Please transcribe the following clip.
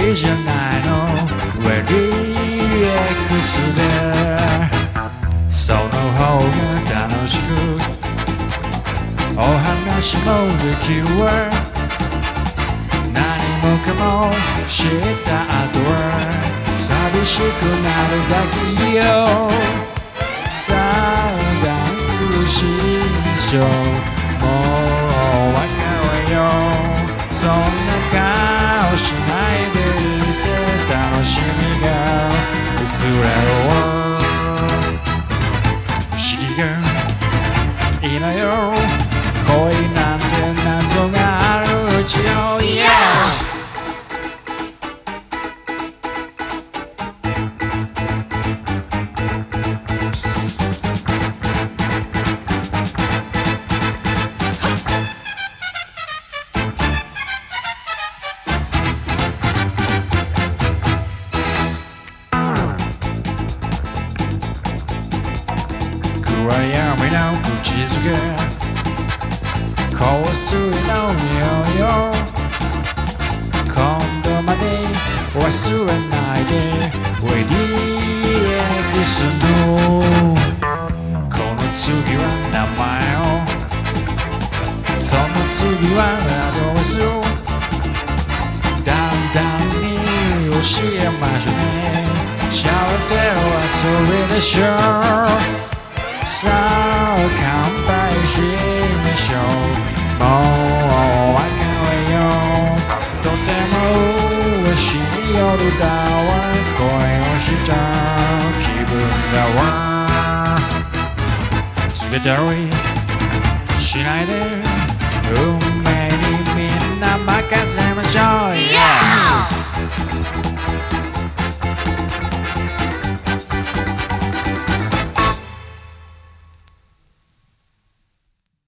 りじゃないのレディ X でその方が楽しくお話もできるわ何もかも知った後は寂しくなるだけよさあダンスしましょうもう別れようそんな顔しないでいて楽しみが薄れる不思議がいいのよ恋なんて謎があるうちよ、yeah! 暗闇の口づけ香水の匂いを今度まで忘れないで WDX のこの次は名前をその次はアドレスをだんだんに教えましょうねシャワーではそれでしょうさあ乾杯しましょうもう別れようとても嬉しい夜だわ恋をした気分だわ告げたりしないで運命にみんな任せましょう